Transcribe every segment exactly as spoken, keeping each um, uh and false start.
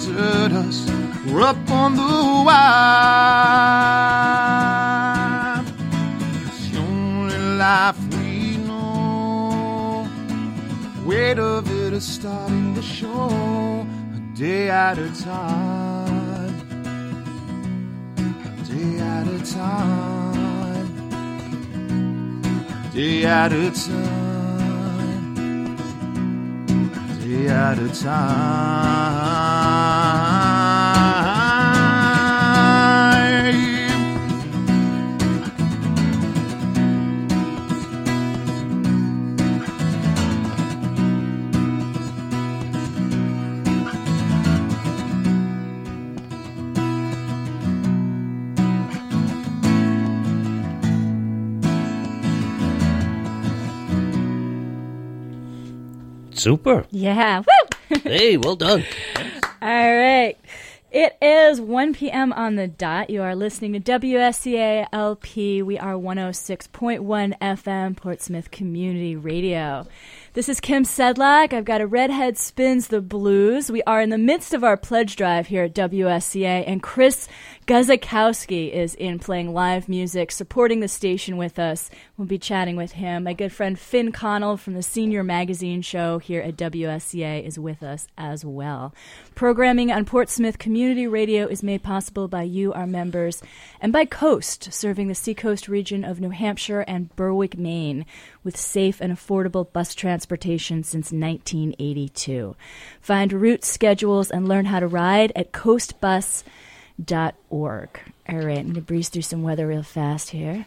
sheltered us. We're up on the wire. It's the only life we know. The weight of it is starting to show. A day at a time. A day at a time. A day at a time. A day at a time. Super. Yeah. Woo! Hey, well done. All right. It is one p.m. on the dot. You are listening to W S C A L P. We are one oh six point one F M, Portsmouth Community Radio. This is Kim Sedlak. I've got a Redhead Spins the Blues. We are in the midst of our pledge drive here at W S C A, and Chris Guzikowski is in playing live music, supporting the station with us. We'll be chatting with him. My good friend Finn Connell from the Senior Magazine Show here at W S C A is with us as well. Programming on Portsmouth Community Radio is made possible by you, our members, and by Coast, serving the Seacoast region of New Hampshire and Berwick, Maine, with safe and affordable bus transportation since nineteen eighty-two. Find route schedules and learn how to ride at coast bus dot org. All right, I'm going to breeze through some weather real fast here.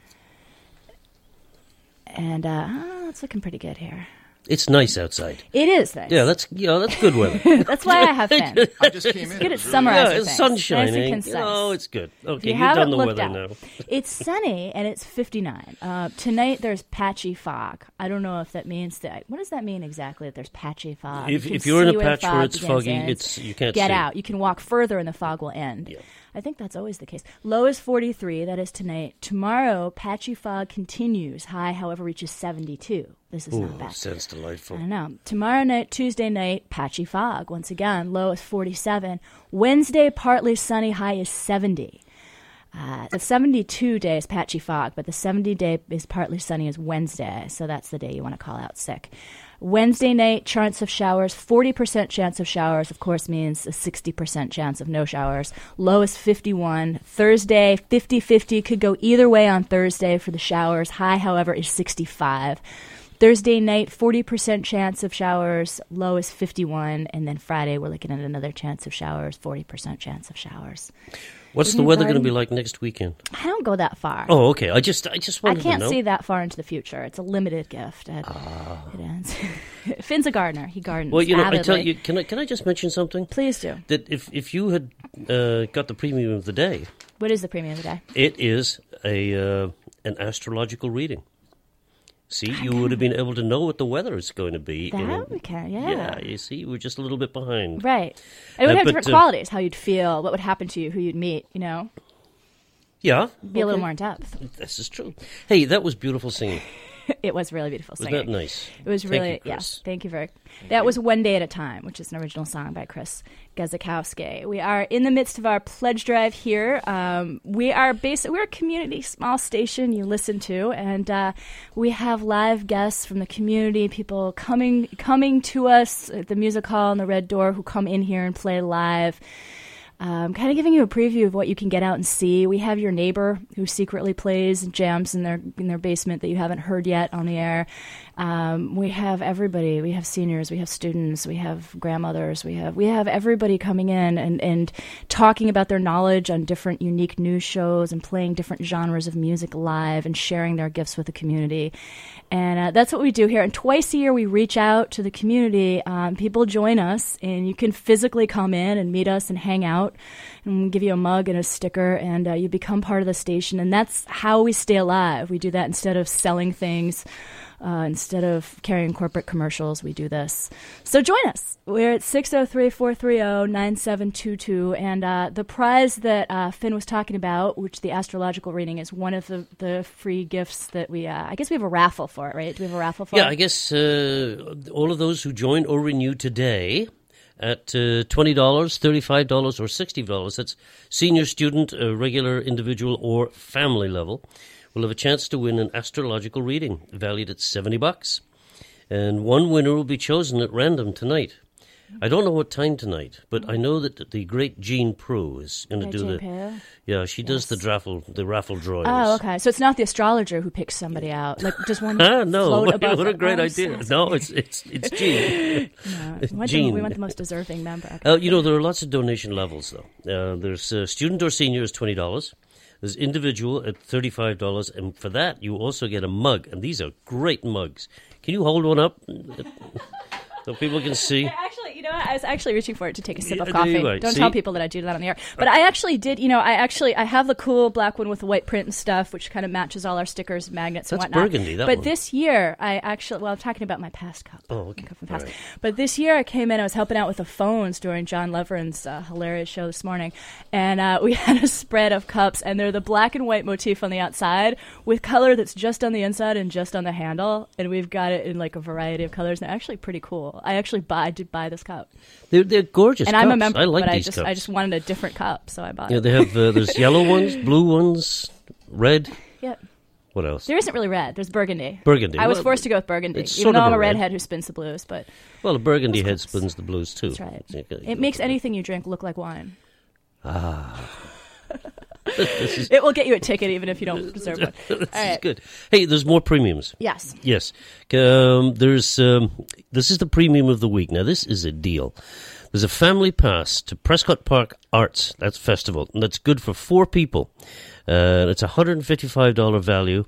And uh, oh, it's looking pretty good here. It's nice outside. It is nice. Yeah, that's yeah, that's good weather. That's why I have Finn. I just came in. Good at It was summarizing Yeah, it's things. sun Nice shining. and You concise. know, it's good. Okay, you you've haven't done the looked weather out, now. It's sunny and it's fifty-nine. Uh, tonight there's patchy fog. I don't know if that means that. What does that mean exactly? That there's patchy fog. If- You can if you're in see a where the patch where fog it's begins, foggy, ends. it's- you can't get see. out. You can walk further and the fog will end. Yeah. I think that's always the case. Low is forty-three. That is tonight. Tomorrow, patchy fog continues. High, however, reaches seventy-two. This is Ooh, not bad. sounds delightful. I know. Tomorrow night, Tuesday night, patchy fog. Once again, low is forty-seven. Wednesday, partly sunny. High is seventy. Uh, the seventy-two day is patchy fog, but the seventy day is partly sunny is Wednesday, so that's the day you want to call out sick. Wednesday night, chance of showers, forty percent chance of showers, of course, means a sixty percent chance of no showers. Low is fifty-one. Thursday, fifty-fifty, could go either way on Thursday for the showers. High, however, is sixty-five. Thursday night, forty percent chance of showers, low is fifty-one. And then Friday, we're looking at another chance of showers, forty percent chance of showers. What's Isn't the it weather going to garden? be like next weekend? I don't go that far. Oh, okay. I just, I just I wanted can't to know. see that far into the future. It's a limited gift. It, Ah. it ends. Finn's a gardener. He gardens. Well, you know, I avidly. tell you, can I, can I just mention something? Please do. That if, if you had uh, got the premium of the day, What is the premium of the day? it is a uh, an astrological reading. See, you would have been able to know what the weather is going to be. in a- That we can, yeah. Yeah, you see, you were just a little bit behind. Right. It would Uh, have but, different uh, qualities, how you'd feel, what would happen to you, who you'd meet, you know? Yeah. Be a little okay. more in depth. This is true. Hey, that was beautiful singing. It was really beautiful Wasn't singing. that nice? It was Thank really, you, Chris. yes. Thank you very That was One Day at a Time, which is an original song by Chris Guzikowski. We are in the midst of our pledge drive here. Um, we are basic, we're a community small station you listen to, and uh, we have live guests from the community, people coming coming to us at the music hall and the Red Door who come in here and play live. Um, kind of giving you a preview of what you can get out and see. We have your neighbor who secretly plays and jams in their in their basement that you haven't heard yet on the air. Um, we have everybody. We have seniors. We have students. We have grandmothers. We have we have everybody coming in and, and talking about their knowledge on different unique news shows and playing different genres of music live and sharing their gifts with the community. And uh, that's what we do here. And twice a year we reach out to the community. Um, people join us, and you can physically come in and meet us and hang out. And we'll give you a mug and a sticker, and uh, you become part of the station. And that's how we stay alive. We do that instead of selling things. Uh, instead of carrying corporate commercials, we do this. So join us. We're at six oh three, four three oh, nine seven two two. And uh, the prize that uh, Finn was talking about, which the astrological reading, is one of the, the free gifts that we, uh, I guess we have a raffle for it, right? Do we have a raffle for Yeah, it? I guess uh, all of those who join or renew today at uh, twenty dollars, thirty-five dollars, or sixty dollars. That's senior student, uh, regular individual, or family level. Will have a chance to win an astrological reading valued at seventy bucks. And one winner will be chosen at random tonight. I don't know what time tonight, but I know that the great Jean Prue is going to do Jean the... Prue? Yeah, she does Yes. the raffle, the raffle drawings. Oh, okay. So it's not the astrologer who picks somebody out. Like, just one Ah, no, float what, above what a her great arms. idea. No, it's it's it's Jean. No, we, want the, Jean. we want the most deserving member. Okay. Uh, you know, there are lots of donation levels, though. Uh, there's uh, student or senior is twenty dollars. There's individual at thirty-five dollars. And for that, you also get a mug. And these are great mugs. Can you hold one up so people can see? Actually, you know what? I was actually reaching for it to take a sip Yeah, of coffee. do you, right. Don't See? tell people that I do that on the air. But I actually did, you know, I actually, I have the cool black one with the white print and stuff, which kind of matches all our stickers, magnets, and That's whatnot. burgundy, that But one. this year, I actually, well, I'm talking about my past cup. Oh, okay. Cup from past. All right. But this year I came in, I was helping out with the phones during John Leverin's uh, hilarious show this morning. And uh, we had a spread of cups, and they're the black and white motif on the outside with color that's just on the inside and just on the handle. And we've got it in like a variety of colors. And they're actually pretty cool. I actually buy, I did buy this cup. They're, they're gorgeous And cups. I'm a member, I like but I these just cups. I just wanted a different cup, so I bought Yeah, it. they have, uh, there's yellow ones, blue ones, red. Yep. What else? There isn't really red. There's burgundy. Burgundy. I was Well, forced to go with burgundy, it's even sort though of I'm a a red. redhead who spins the blues. But Well, a burgundy That's head close. spins the blues, too. that's right. So you got- It makes anything you drink look like wine. Ah. It will get you a ticket even if you don't deserve one. All This is right. good. Hey, there's more premiums. Yes. Yes. Um, there's um, this is the premium of the week. Now, this is a deal. There's a family pass to Prescott Park Arts. That's festival. And that's good for four people. Uh, it's a one hundred fifty-five dollars value.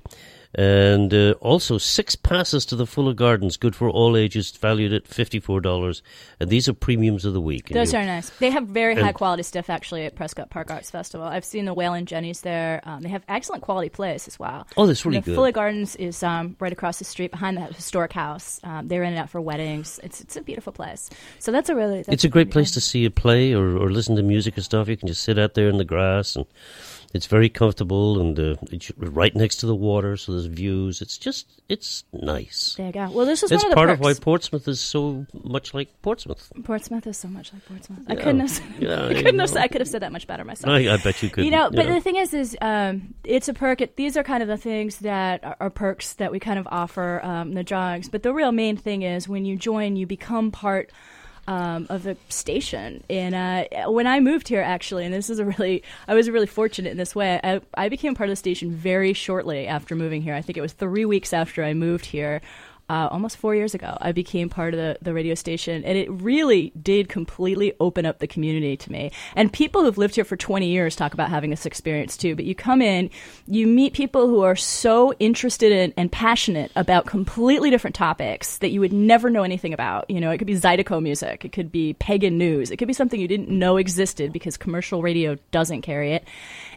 And uh, also six passes to the Fuller Gardens, good for all ages, valued at fifty-four dollars. And these are premiums of the week. And Those you- are nice. They have very And- high quality stuff actually at Prescott Park Arts Festival. I've seen the Whale and Jenny's there. Um, they have excellent quality plays as well. Oh, that's really And the good. Fuller Gardens is um, right across the street behind the historic house. Um, they rent it out for weddings. It's it's a beautiful place. So that's a really that's It's a great really place fun. to see a play or, or listen to music and stuff. You can just sit out there in the grass, and it's very comfortable, and uh, it's right next to the water, so there's views. It's just, it's nice. There you go. Well, this is It's one of the part perks. of why Portsmouth is so much like Portsmouth. Portsmouth is so much like Portsmouth. I Yeah. couldn't have. Yeah, I couldn't have. know. I could have said that much better myself. I, I bet you could. You know, but the thing is, is um, it's a perk. It, these are kind of the things that are, are perks that we kind of offer um, the drawings. But the real main thing is when you join, you become part um, of the station. And uh, when I moved here, actually, and this is a really, I was really fortunate in this way. I, I became part of the station very shortly after moving here. I think it was three weeks after I moved here. Uh, almost four years ago, I became part of the, the radio station, and it really did completely open up the community to me. And people who've lived here for twenty years talk about having this experience too. But you come in, you meet people who are so interested in and passionate about completely different topics that you would never know anything about. You know, it could be Zydeco music, it could be pagan news, it could be something you didn't know existed because commercial radio doesn't carry it.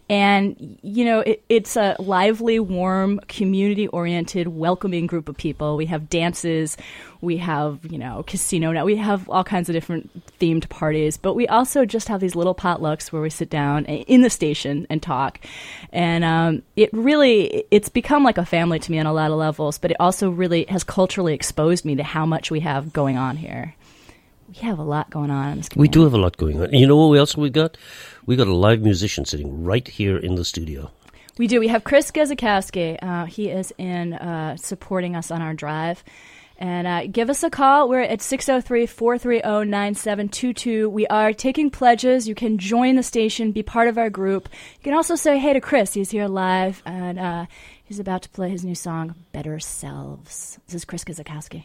And, you know, it, it's a lively, warm, community-oriented, welcoming group of people. We have dances. We have, you know, casino night. We have all kinds of different themed parties. But we also just have these little potlucks where we sit down in the station and talk. And um, it really, it's become like a family to me on a lot of levels. But it also really has culturally exposed me to how much we have going on here. We have a lot going on in this We community. do have a lot going on. You know what else we got? We got a live musician sitting right here in the studio. We do. We have Chris Gazakowski. Uh, he is in uh, supporting us on our drive. And uh, give us a call. We're at six oh three, four three oh, nine seven two two. We are taking pledges. You can join the station, be part of our group. You can also say hey to Chris. He's here live, and uh, he's about to play his new song, Better Selves. This is Chris Gazakowski.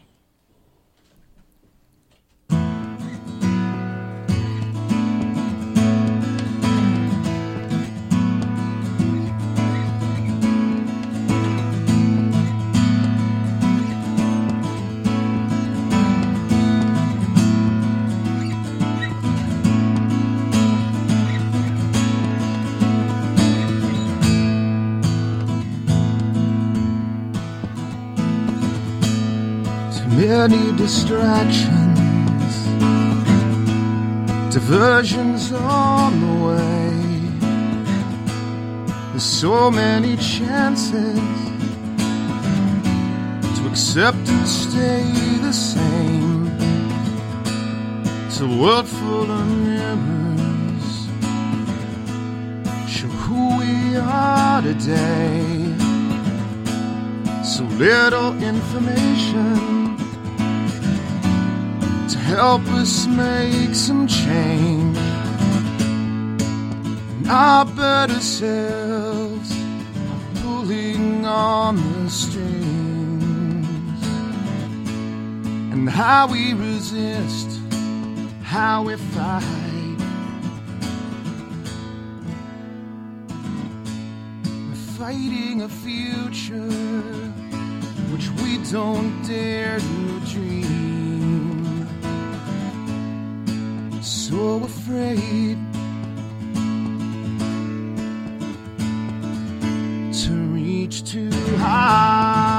Many distractions, diversions on the way. There's so many chances to accept and stay the same. It's a world full of mirrors, show who we are today. So little information to help us make some change. And our better selves are pulling on the strings. And how we resist, how we fight, we're fighting a future which we don't dare to dream. So afraid to reach too high.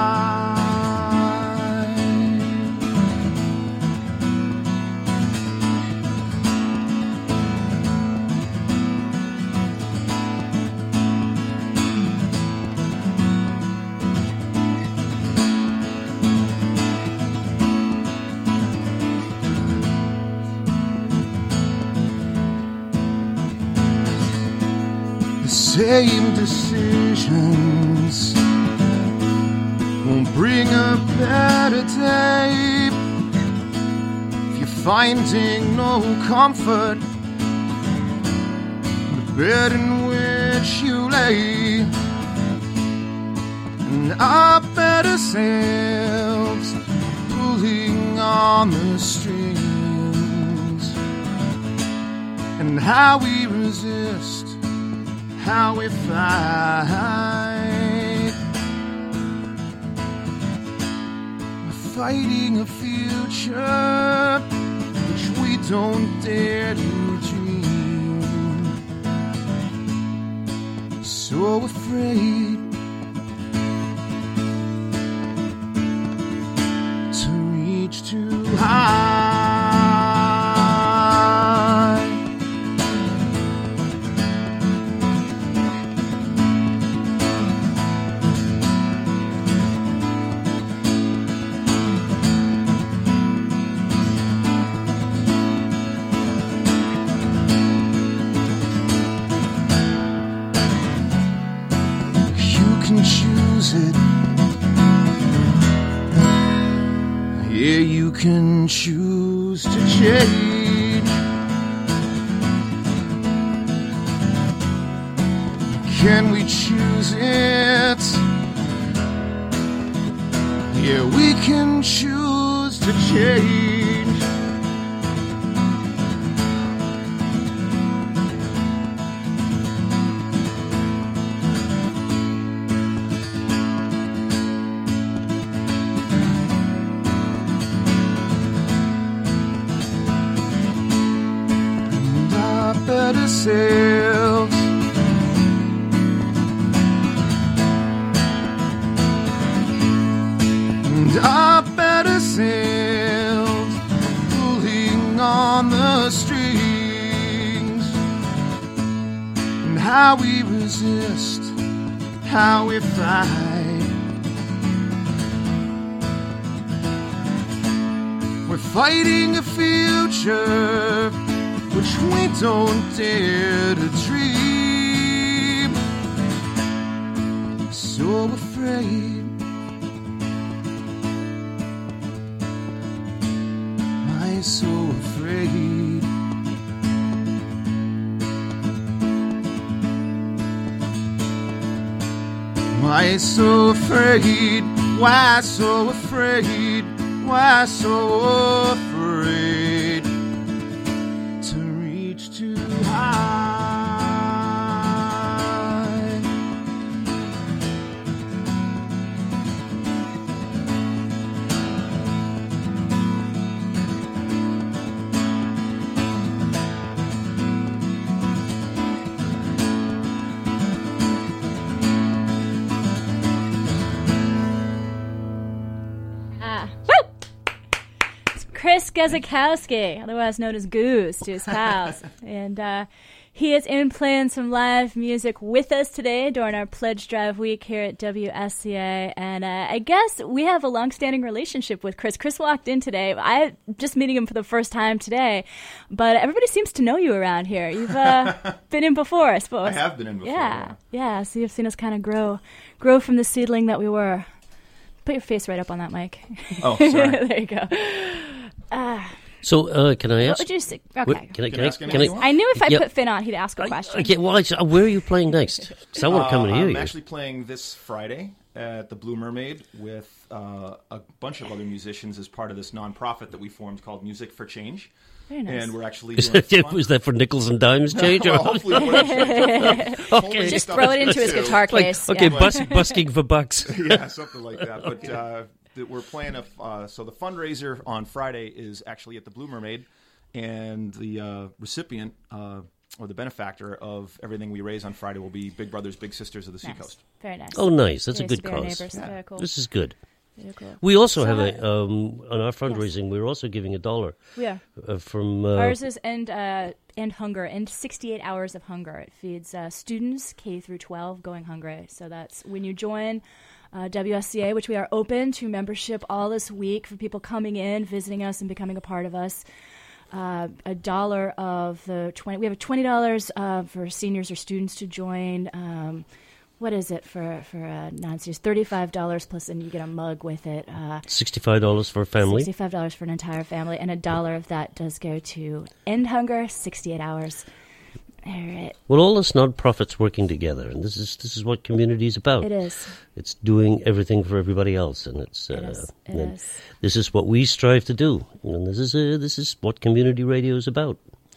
Same decisions won't bring a better day. If you're finding no comfort in the bed in which you lay, and our better selves pulling on the strings, and how we resist, how we fight. We're fighting a future which we don't dare to dream. So afraid to reach too high. Yeah, you can choose to change. Can we choose it? Yeah, we can choose to change. Better selves and our better selves pulling on the strings, and how we resist, how we fight. We're fighting a future which we don't dare to dream. So afraid, I'm so afraid. Why so afraid? Why so afraid? Why so afraid to reach too high? Chris Guzikowski, otherwise known as Goose to his pals. And uh, He is in playing some live music with us today during our Pledge Drive week here at W S C A. And uh, I guess we have a long-standing relationship with Chris. Chris walked in today. I just meeting him for the first time today. But everybody seems to know you around here. You've uh, been in before, I suppose. I have been in before. Yeah, yeah. So you've seen us kind of grow, grow from the seedling that we were. Put your face right up on that mic. Oh, sorry. There you go. Uh, So, uh, can I what ask? would you say? What- Okay. can I? Can Can I I? ask Can anything I? you want? I knew if I Yep. put Finn on, he'd ask a question. Okay. Well, I, where are you playing next? Because I want to come and Uh, hear I'm you. actually playing this Friday at the Blue Mermaid with uh, a bunch of other musicians as part of this nonprofit that we formed called Music for Change. Very nice. And we're actually Is doing that, fun- was that for nickels and dimes change? well, or- hopefully it wouldn't change. Hopefully Just stuff throw it is into good his too. guitar like, case. okay, yeah. bus, busking for bucks. Yeah, something like that. But uh, th- we're playing a. Uh, so the fundraiser on Friday is actually at the Blue Mermaid, and the uh, recipient uh, or the benefactor of everything we raise on Friday will be Big Brothers Big Sisters of the Nice. Seacoast. Very nice. Oh, nice. That's They a used good to be our cause. neighbors. Yeah. Very cool. This is good. Very cool. We also So, have a um, on our fundraising. We're also giving a dollar We are. uh, from. Uh, Ours is End uh, End Hunger, End sixty-eight Hours of Hunger. It feeds uh, students K through twelve going hungry. So that's when you join uh, W S C A, which we are open to membership all this week for people coming in, visiting us, and becoming a part of us. Uh, a dollar of the twenty. We have a twenty dollars uh, for seniors or students to join. Um, what is it for for uh, non-seniors? Thirty-five dollars plus, and you get a mug with it. Uh, sixty-five dollars for a family. Sixty-five dollars for an entire family, and a dollar of that does go to End Hunger. Sixty-eight hours. All right, Well, all us non-profits working together, and this is this is what community is about. it is. It's doing everything for everybody else, and it's uh, It is. It and is. this is what we strive to do, and this is uh, this is what community radio is about.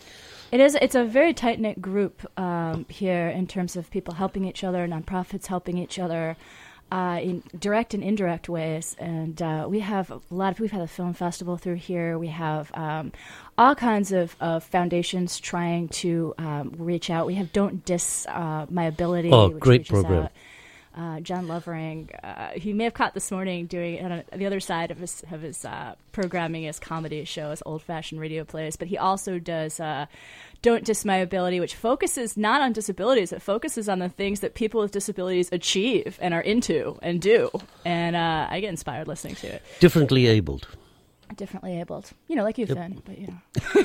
It is. It's a very tight knit group um, here in terms of people helping each other, nonprofits helping each other. Uh, in direct and indirect ways, and uh, we have a lot of. We've had a film festival through here. We have um, all kinds of, of foundations trying to um, reach out. We have Don't Diss uh, My Ability. Oh, which great reaches program. out. Uh, John Lovering, uh, he may have caught this morning doing it on the other side of his of his uh, programming, his comedy show, his old-fashioned radio plays. But he also does uh, Don't Diss My Ability, which focuses not on disabilities. It focuses on the things that people with disabilities achieve and are into and do. And uh, I get inspired listening to it. Differently abled. Differently abled, you know, like you, Finn, but you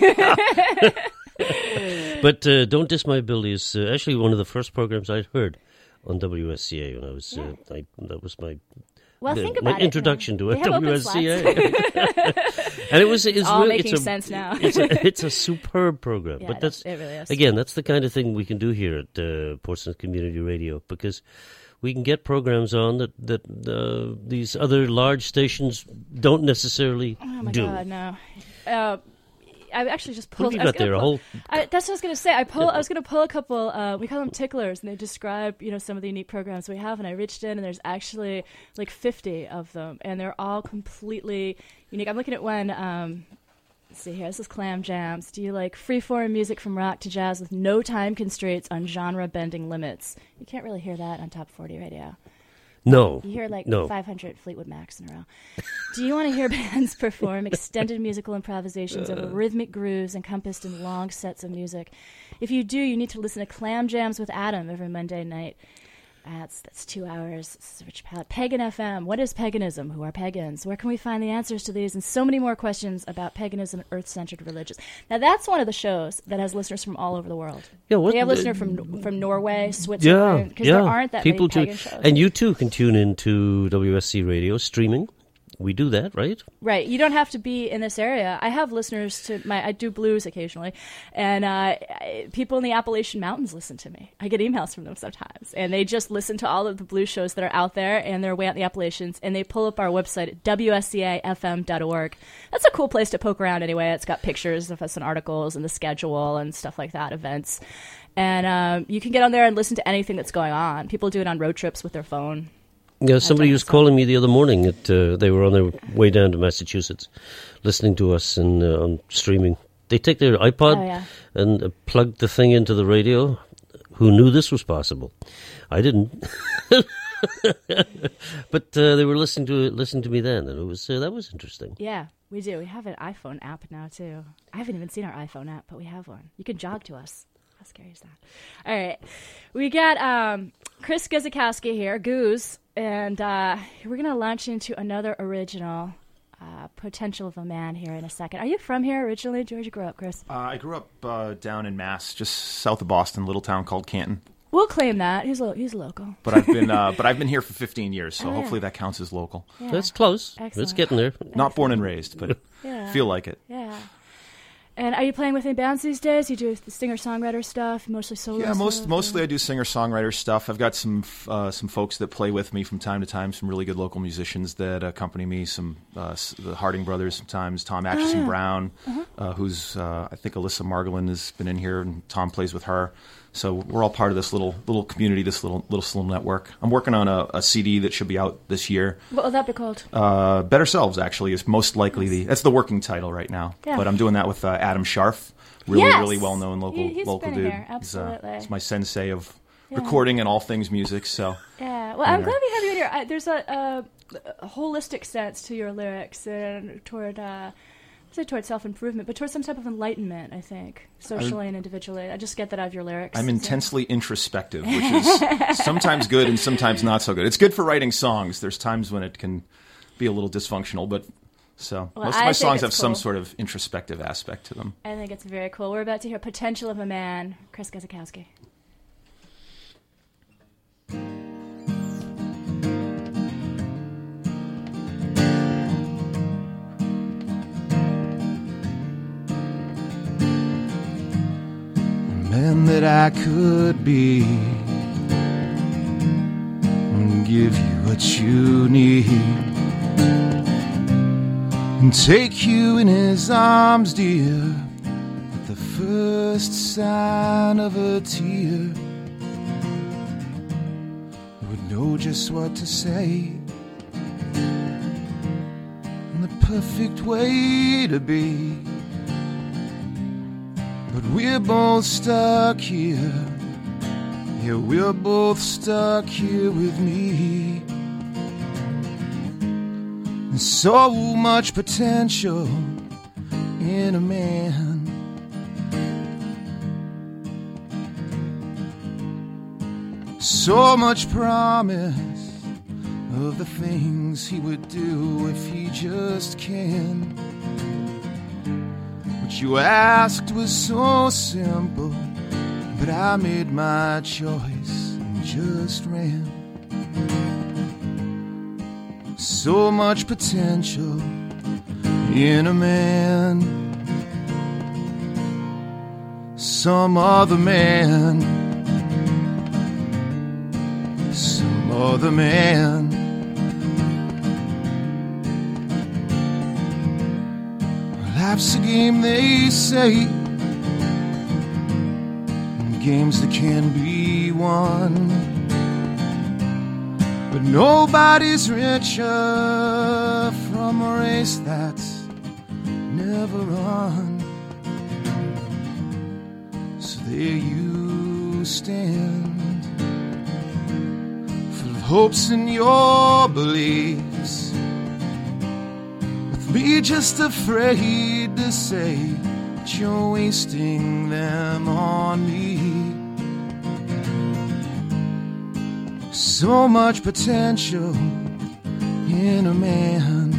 know. But uh, Don't Diss My Ability is uh, actually one of the first programs I'd heard on W S C A when I was. Uh, I, that was my Well, the- think my about it. introduction to They it, have open W S C A. slots. And it was it's, all really, making it's a, sense now. it's, a, it's a superb program, Yeah, but it that's is. It really is. again that's the kind of thing we can do here at uh, Portsmouth Community Radio, because we can get programs on that that uh, these other large stations don't necessarily Oh my do. god, no. Uh, I actually just What pulled. have I you was got gonna there? A pull- whole I, that's what I was going to say. I pull. I was going to pull a couple. Uh, we call them ticklers, and they describe you know some of the unique programs we have. And I reached in, and there's actually like fifty of them, and they're all completely unique. I'm looking at one. Um, let's see here. This is Clam Jams. Do you like freeform music from rock to jazz with no time constraints on genre bending limits? You can't really hear that on Top forty radio. no, You hear like no. five hundred Fleetwood Macs in a row. Do you want to hear bands perform extended musical improvisations over rhythmic grooves encompassed in long sets of music? If you do, you need to listen to Clam Jams with Adam every Monday night. That's that's two hours. This is Rich Pallet. Pagan F M. What is paganism? Who are pagans? Where can we find the answers to these and so many more questions about paganism and earth-centered religions? Now, that's one of the shows that has listeners from all over the world. Yeah, what we have the- listeners from from Norway, Yeah, Switzerland, because yeah. there aren't that People many too, pagan shows. and you too can tune into W S C Radio streaming. We do that, right? Right. You don't have to be in this area. I have listeners to my, I do blues occasionally, and uh, I- people in the Appalachian Mountains listen to me. I get emails from them sometimes, and they just listen to all of the blues shows that are out there, and they're way out in the Appalachians, and they pull up our website at W S C A F M dot org. That's a cool place to poke around anyway. It's got pictures of us and articles and the schedule and stuff like that, events. And um, you can get on there and listen to anything that's going on. People do it on road trips with their phone. Yeah, somebody done was myself. calling me the other morning. That uh, they were on their way down to Massachusetts, listening to us and uh, on streaming. They take their iPod Oh, yeah. and uh, plug the thing into the radio. Who knew this was possible? I didn't. But uh, they were listening to it, listening to me then, and it was uh, that was interesting. Yeah, we do. We have an iPhone app now, too. I haven't even seen our iPhone app, but we have one. You can jog to us. scary is that? All right. We got um, Chris Guzikowski here, Goose, and uh, we're going to launch into another original uh, Potential of a Man here in a second. Are you from here originally? Where'd you grow up, Chris? Uh, I grew up uh, down in Mass, just south of Boston, a little town called Canton. We'll claim that. He's lo- he's local. But I've been uh, but I've been here for fifteen years, so Oh, yeah. hopefully that counts as local. Yeah. That's close. Excellent. It's getting there. Not born and raised, but Yeah. feel like it. Yeah. And are you playing with any bands these days? You do the singer-songwriter stuff, mostly solo Yeah, most stuff, mostly or? I do singer-songwriter stuff. I've got some uh, some folks that play with me from time to time, some really good local musicians that accompany me, some uh, the Harding brothers sometimes, Tom Atchison yeah. Brown, Uh-huh. uh, who's, uh, I think Alyssa Margolin has been in here, and Tom plays with her. So we're all part of this little little community, this little little little network. I'm working on a, a C D that should be out this year. What will that be called? Uh, Better Selves, actually, is most likely the that's the working title right now. Yeah. But I'm doing that with uh, Adam Scharf, really Yes! really well known local He- he's local been dude. here, He's, uh, absolutely. he's my sensei of Yeah. recording and all things music. So Yeah. Well, I'm Yeah. glad we have you in here. I, there's a, a, a holistic sense to your lyrics and toward, uh, I say toward self-improvement, but toward some type of enlightenment, I think, socially and individually. I just get that out of your lyrics. I'm So- intensely introspective, which is sometimes good and sometimes not so good. It's good for writing songs. There's times when it can be a little dysfunctional, but so Well, most of I my think songs it's have some cool. sort of introspective aspect to them. I think it's very cool. We're about to hear Potential of a Man, Chris Guzikowski. Man that I could be, and give you what you need, and take you in his arms, dear, at the first sign of a tear. You would know just what to say, and the perfect way to be. But we're both stuck here. Yeah, we're both stuck here with me. There's so much potential in a man. So much promise of the things he would do if he just can. What you asked was so simple, but I made my choice and just ran. So much potential in a man. Some other man, some other man. Life's a game, they say, and games that can be won. But nobody's richer from a race that's never run. So there you stand, full of hopes in your beliefs, with me just afraid to say that you're wasting them on me. So much potential in a man.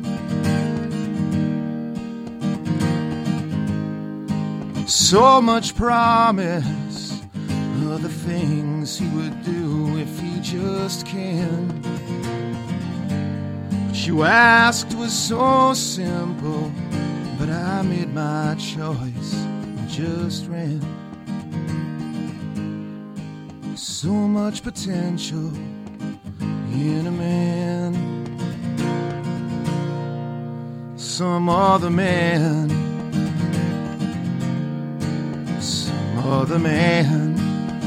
So much promise of the things he would do if he just can. What you asked was so simple, but I made my choice and just ran. So much potential in a man. Some other man, some other man.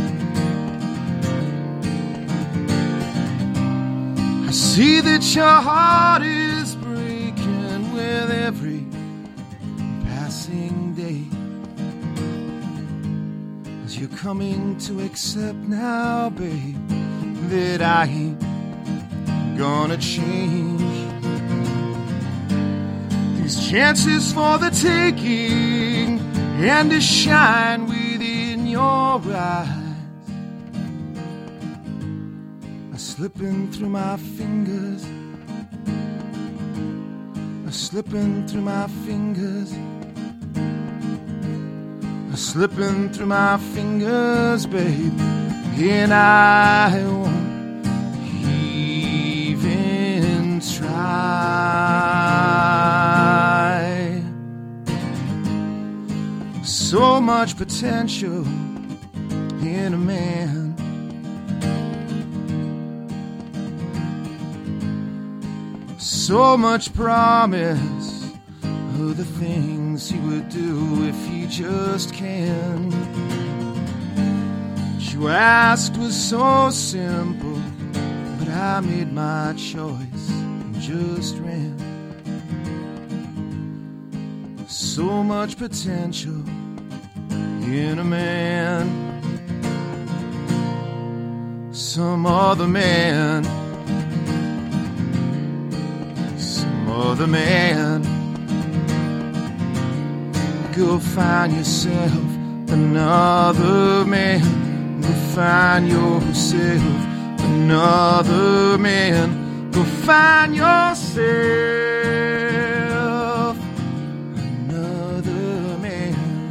I see that your heart is breaking with every passing day, as you're coming to accept now, babe, that I ain't gonna change. These chances for the taking, and to shine within your eyes are slipping through my fingers, are slipping through my fingers, are slipping through my fingers, babe, and I won't even try. So much potential in a man, so much promise of the things he would do if he just can. What you asked was so simple, but I made my choice and just ran. So much potential in a man. Some other man, some other man. Go find yourself another man. Go find yourself another man. Go find yourself another man.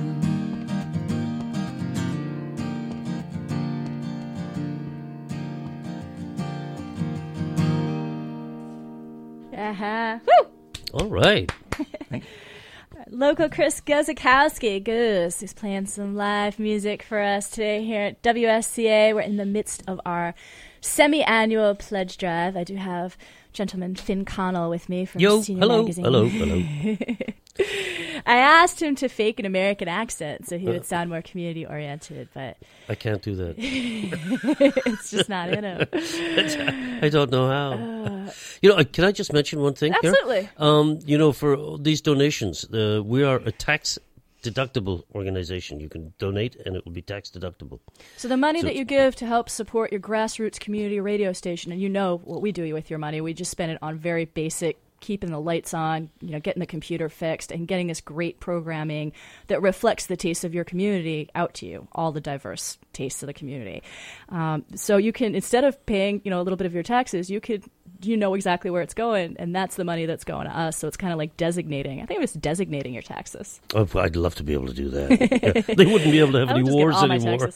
Uh-huh. Woo! All right. Local Chris Guzikowski, Goose, who's playing some live music for us today here at W S C A. We're in the midst of our semi-annual pledge drive. I do have gentleman Finn Connell with me from Yo, Senior hello, Magazine. hello, hello. I asked him to fake an American accent so he would sound more community-oriented, but I can't do that. it's just not in him. I don't know how. Uh, you know, can I just mention one thing absolutely. here? Um, you know, for these donations, uh, we are a tax deductible organization. You can donate and it will be tax deductible. So the money So that you give to help support your grassroots community radio station, and you know what we do with your money, we just spend it on very basic, keeping the lights on, you know, getting the computer fixed, and getting this great programming that reflects the tastes of your community out to you, all the diverse tastes of the community. Um, so you can, instead of paying, you know, a little bit of your taxes, you could, you know exactly where it's going, and that's the money that's going to us. So it's kind of like designating. I think it was designating your taxes. Oh, I'd love to be able to do that. Yeah. They wouldn't be able to have any wars anymore.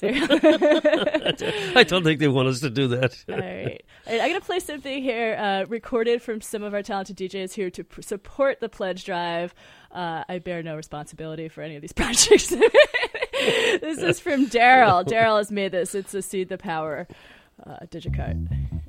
I don't think they want us to do that. All right. I'm going to play something here uh, recorded from some of our talented D Js here to pr- support the pledge drive. Uh, I bear no responsibility for any of these projects. This is from Daryl. Daryl has made this. It's a Seed the Power uh, digicard.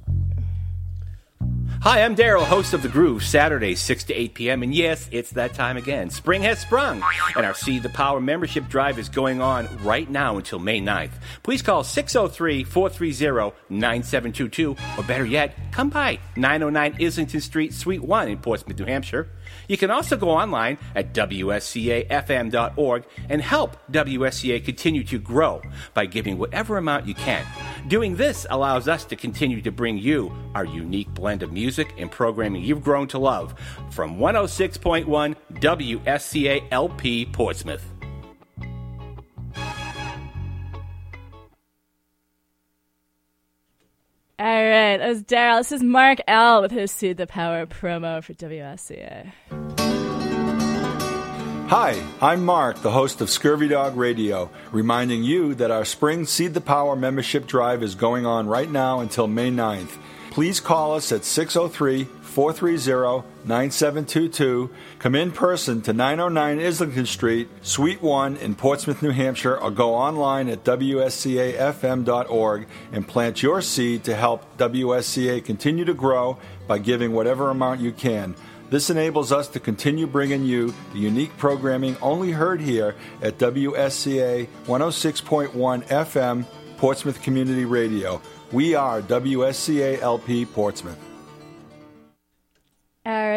Hi, I'm Daryl, host of The Groove, Saturdays, six to eight p.m. And yes, it's that time again. Spring has sprung, and our Seed the Power membership drive is going on right now until May ninth. Please call six oh three, four three oh, nine seven two two, or better yet, come by nine oh nine Islington Street, Suite one in Portsmouth, New Hampshire. You can also go online at W S C A F M dot org and help W S C A continue to grow by giving whatever amount you can. Doing this allows us to continue to bring you our unique blend of music and programming you've grown to love from one oh six point one W S C A L P Portsmouth. All right, that was Daryl. This is Mark L. with his Seed the Power promo for W S C A. Hi, I'm Mark, the host of Scurvy Dog Radio, reminding you that our spring Seed the Power membership drive is going on right now until May ninth. Please call us at six oh three, four three oh, nine seven two two, come in person to nine oh nine Islington Street, Suite one in Portsmouth, New Hampshire, or go online at W S C A F M dot org and plant your seed to help W S C A continue to grow by giving whatever amount you can. This enables us to continue bringing you the unique programming only heard here at W S C A one oh six point one F M, Portsmouth Community Radio. We are W S C A L P Portsmouth. All right,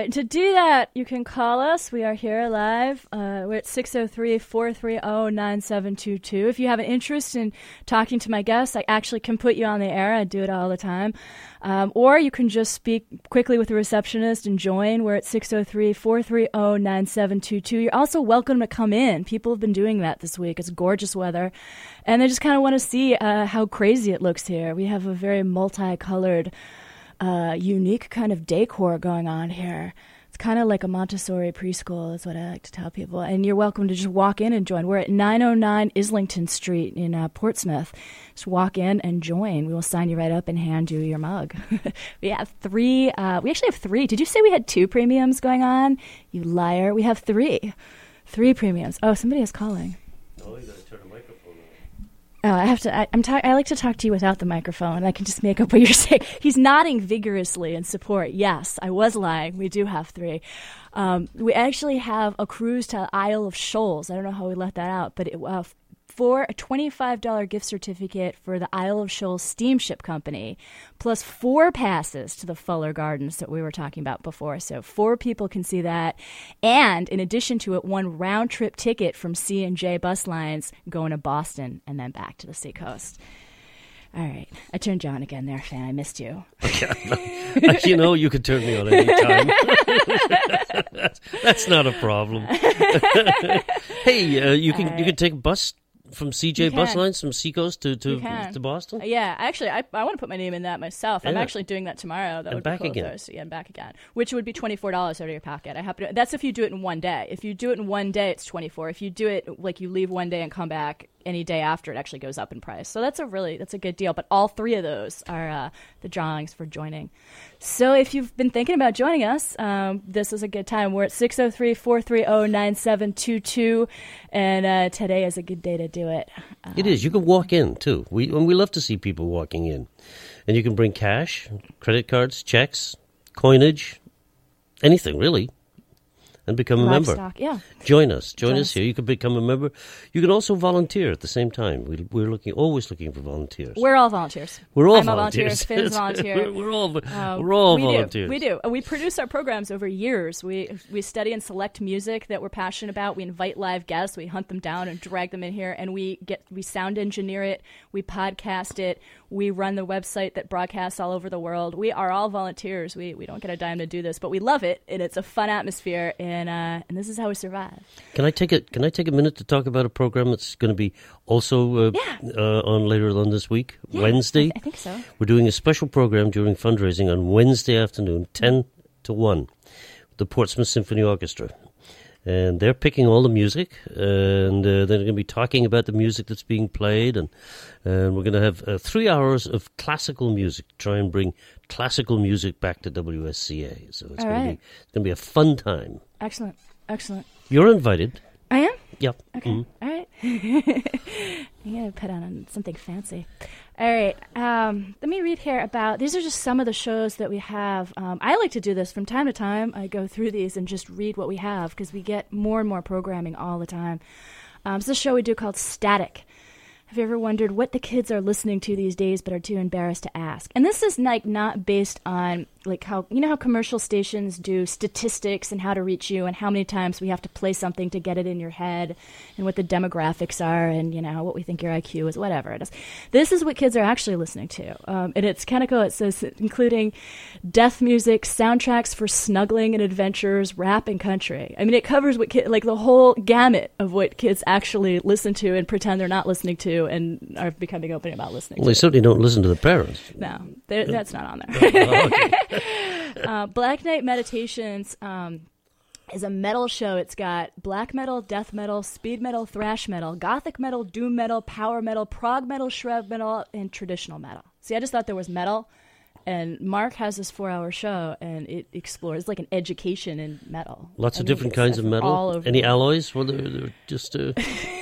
right. To do that, you can call us. We are here live. Uh, we're at six oh three, four three oh, nine seven two two. If you have an interest in talking to my guests, I actually can put you on the air. I do it all the time. Um, or you can just speak quickly with the receptionist and join. We're at six oh three, four three oh, nine seven two two. You're also welcome to come in. People have been doing that this week. It's gorgeous weather. And they just kind of want to see uh, how crazy it looks here. We have a very multicolored, uh, unique kind of decor going on here. It's kind of like a Montessori preschool is what I like to tell people. And you're welcome to just walk in and join. We're at nine oh nine Islington Street in uh, Portsmouth. Just walk in and join. We will sign you right up and hand you your mug. we have three. Uh, we actually have three. Did you say we had two premiums going on? You liar. We have three. Three premiums. Oh, somebody is calling. Oh, you got to turn the microphone on. Oh, I have to. I, I'm. Ta- I like to talk to you without the microphone. I can just make up what you're saying. He's nodding vigorously in support. Yes, I was lying. We do have three. Um, we actually have a cruise to Isle of Shoals. I don't know how we let that out, but it, uh, for a twenty-five dollars gift certificate for the Isle of Shoals Steamship Company, plus four passes to the Fuller Gardens that we were talking about before. So four people can see that. And in addition to it, one round-trip ticket from C and J Bus Lines going to Boston and then back to the seacoast. All right. I turned you on again there, fan. I missed you. You know, you could turn me on any time. that's, that's not a problem. Hey, uh, you can right. you can take a bus from C J Bus Lines from Seacoast to to, to Boston? Yeah, actually, I I want to put my name in that myself. Yeah. I'm actually doing that tomorrow. That and would back be cool again. Thursday, and back again, which would be twenty-four dollars out of your pocket. I happen to, that's if you do it in one day. If you do it in one day, it's twenty-four dollars. If you do it like you leave one day and come back any day after, it actually goes up in price. So that's a really that's a good deal. But all three of those are uh, the drawings for joining. So if you've been thinking about joining us, um, this is a good time. We're at six oh three, four three oh, nine seven two two, and uh, today is a good day to do it. Um, it is. You can walk in, too. We and we love to see people walking in. And you can bring cash, credit cards, checks, coinage, anything, really, and become a member. Stock, yeah. Join us. Join, Join us us here. You can become a member. You can also volunteer at the same time. We, we're looking, always looking for volunteers. We're all volunteers. We're all I'm volunteers. a volunteer. Finn's a volunteer. we're, we're all, uh, we're all we volunteers. Do. We do. We produce our programs over years. We we study and select music that we're passionate about. We invite live guests. We hunt them down and drag them in here, and we get we sound engineer it. We podcast it. We run the website that broadcasts all over the world. We are all volunteers. We we don't get a dime to do this, but we love it, and it's a fun atmosphere, and uh, and this is how we survive. Can I take a Can I take a minute to talk about a program that's going to be also uh, yeah. uh, on later on this week, yeah, Wednesday? I, th- I think so. We're doing a special program during fundraising on Wednesday afternoon, ten to one, the Portsmouth Symphony Orchestra. And they're picking all the music, and uh, they're going to be talking about the music that's being played, and, and we're going to have uh, three hours of classical music, try and bring classical music back to W S C A. So it's going right. to be it's going to be a fun time. Excellent, excellent. You're invited. I am? Yep. Okay, mm-hmm. All right. I'm going to put on something fancy. All right. Um, let me read here about, these are just some of the shows that we have. Um, I like to do this from time to time. I go through these and just read what we have because we get more and more programming all the time. Um, it's a show we do called Static. Have you ever wondered what the kids are listening to these days but are too embarrassed to ask? And this is like not based on like how, you know how commercial stations do statistics and how to reach you and how many times we have to play something to get it in your head and what the demographics are and, you know, what we think your I Q is, whatever it is. This is what kids are actually listening to. Um, and it's kind of cool. It says including death music, soundtracks for snuggling and adventures, rap and country. I mean, it covers what kid, like the whole gamut of what kids actually listen to and pretend they're not listening to and are becoming open about listening well, to. They certainly don't listen to the parents. No, that's not on there. Oh, okay. uh, Black Knight Meditations um, is a metal show. It's got black metal, death metal, speed metal, thrash metal, gothic metal, doom metal, power metal, prog metal, shred metal, and traditional metal. See, I just thought there was metal, and Mark has this four-hour show, and it explores like an education in metal. Lots I of mean, different kinds of metal. All over Any the alloys? Well, they're, they're just... Uh...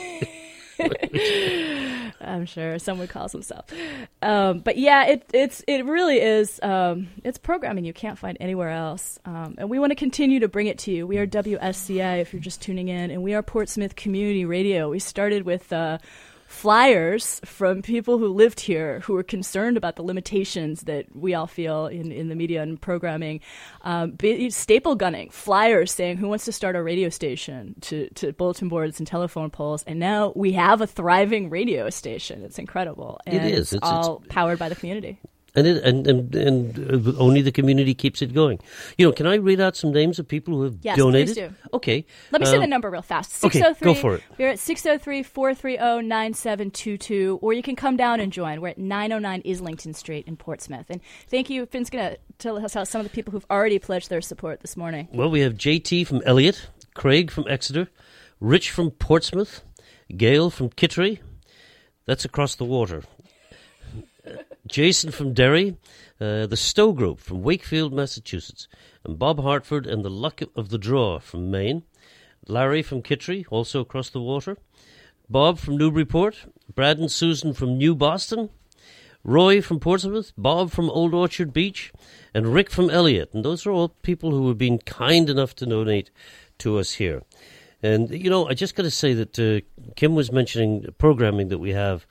I'm sure someone calls himself. Um, but yeah, it it's it really is. Um, it's programming you can't find anywhere else, um, and we want to continue to bring it to you. We are W S C A if you're just tuning in, and we are Portsmouth Community Radio. We started with uh, flyers from people who lived here who were concerned about the limitations that we all feel in, in the media and programming. Um, staple gunning, flyers saying who wants to start a radio station to, to bulletin boards and telephone poles. And now we have a thriving radio station. It's incredible. And it is. It's, it's all it's, powered by the community. And, it, and and and uh, only the community keeps it going. You know, can I read out some names of people who have yes, donated? Yes, please do. Okay. Let me um, say the number real fast. Okay, go for it. We're at six oh three, four three oh, nine seven two two, or you can come down and join. We're at nine oh nine Islington Street in Portsmouth. And thank you. Finn's going to tell us how some of the people who've already pledged their support this morning. Well, we have J T from Elliott, Craig from Exeter, Rich from Portsmouth, Gail from Kittery. That's across the water. Jason from Derry, uh, the Stowe Group from Wakefield, Massachusetts, and Bob Hartford and the Luck of the Draw from Maine, Larry from Kittery, also across the water, Bob from Newburyport, Brad and Susan from New Boston, Roy from Portsmouth, Bob from Old Orchard Beach, and Rick from Elliott. And those are all people who have been kind enough to donate to us here. And, you know, I just got to say that uh, Kim was mentioning the programming that we have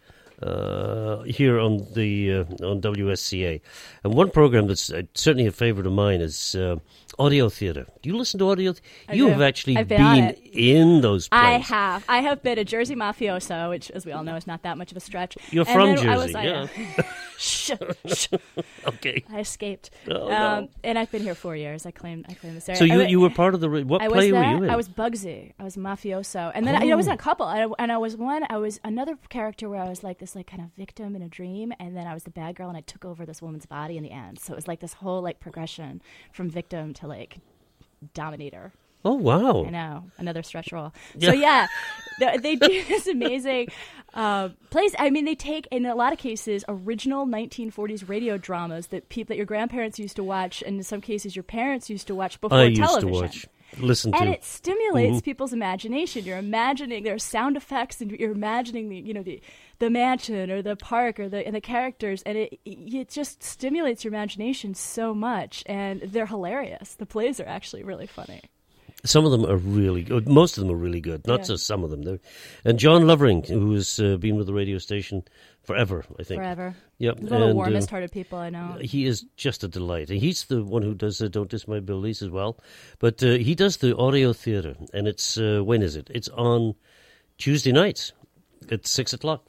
Uh, here on the uh, on W S C A, and one program that's uh, certainly a favorite of mine is uh, Audio Theatre. Do you listen to Audio? Th- you do. have actually I've been, been in those plays. I have. I have been a Jersey mafioso, which, as we all know, is not that much of a stretch. You're and from then Jersey, I was, yeah. I, shh, shh. Okay. I escaped. Oh, um, no. And I've been here four years. I claim. I claim this area. So you I, you were part of the what I play was were that. you in? I was Bugsy. I was mafioso, and then Oh. I, you know, I was in a couple, and I, and I was one. I was another character where I was like this, like kind of victim in a dream, and then I was the bad girl, and I took over this woman's body in the end. So it was like this whole like progression from victim to like dominator. Oh wow! I know, another stretch role. Yeah. So yeah, they, they do this amazing uh, plays. I mean, they take in a lot of cases original nineteen forties radio dramas that people that your grandparents used to watch, and in some cases your parents used to watch before I used television. to watch, listen and to. it stimulates Mhm. people's imagination. You're imagining there are sound effects, and you're imagining the you know the the mansion or the park or the and the characters, and it it just stimulates your imagination so much. And they're hilarious. The plays are actually really funny. Some of them are really good. Most of them are really good. Not Yeah. just some of them. They're, and John Lovering, who has uh, been with the radio station forever, I think. Forever. Yep. He's one of the and, warmest-hearted people I know. uh, He is just a delight. And he's the one who does uh, Don't Diss My Billies as well. But uh, he does the audio theatre. And it's, uh, when is it? It's on Tuesday nights at six o'clock.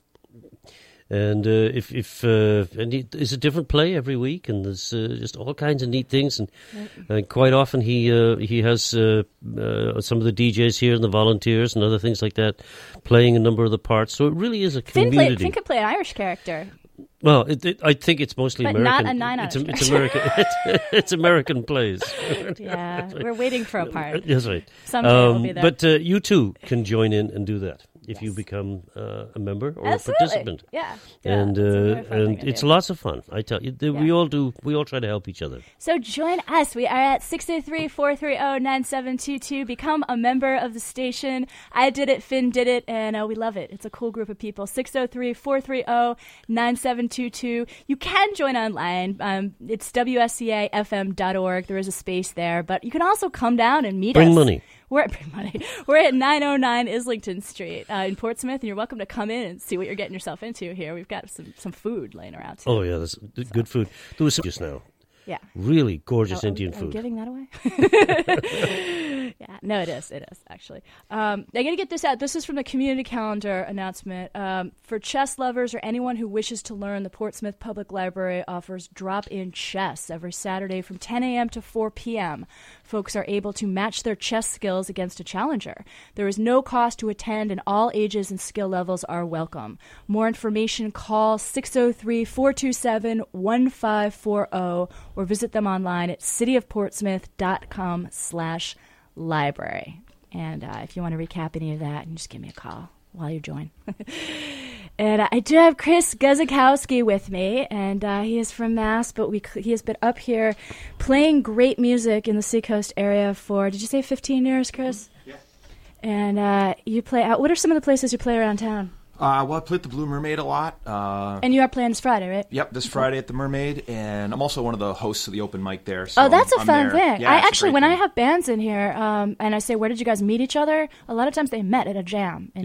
And uh, if if uh, and it, it's a different play every week, and there's uh, just all kinds of neat things. And, and quite often he uh, he has uh, uh, some of the D Js here and the volunteers and other things like that playing a number of the parts. So it really is a Finn, community. play, Finn could play an Irish character. Well, it, it, I think it's mostly But American. not a nine it's, Irish it's American. It's, it's American plays. Yeah, we're waiting for a part. That's right. Someday it'll Um, be there. but uh, you too can join in and do that if you become uh, a member or Absolutely. a participant. Yeah. Yeah, and it's a uh, very fun thing and to it's do. lots of fun. I tell you, the, we Yeah. all do. We all try to help each other. So join us. We are at six oh three, four three oh, nine seven two two. Become a member of the station. I did it. Finn did it. And uh, we love it. It's a cool group of people. six oh three, four three oh, nine seven two two. You can join online. Um, it's W S C A F M dot org. There is a space there. But you can also come down and meet Bring us. money. We're at Bring Money. We're at nine oh nine Islington Street uh, in Portsmouth. And you're welcome to come in and see what you're getting yourself into here. We've got some, some food laying around, too. Oh yeah, that's good food. There was some just now. Yeah. Really gorgeous Oh, Indian are we, food. Are we giving that away? Yeah, no, it is. It is, actually. Um, I got to get this out. This is from the community calendar announcement. Um, for chess lovers or anyone who wishes to learn, the Portsmouth Public Library offers drop-in chess every Saturday from ten a.m. to four p.m. Folks are able to match their chess skills against a challenger. There is no cost to attend, and all ages and skill levels are welcome. More information, call six oh three, four two seven, one five four oh or visit them online at cityofportsmouth.com slash library. And uh, if you want to recap any of that, just give me a call while you join. And uh, I do have Chris Guzikowski with me, and uh, he is from Mass, but we he has been up here playing great music in the Seacoast area for, did you say fifteen years, Chris? Yeah. And uh, you play out, what are some of the places you play around town? Uh, well, I played at the Blue Mermaid a lot. Uh, And you are playing this Friday, right? Yep, this Friday at the Mermaid, and I'm also one of the hosts of the open mic there. So Oh, that's a I'm fun there. thing. Yeah, I it's a actually, great when I thing. have bands in here, um, and I say, "Where did you guys meet each other?" A lot of times they met at a jam in Yep. town.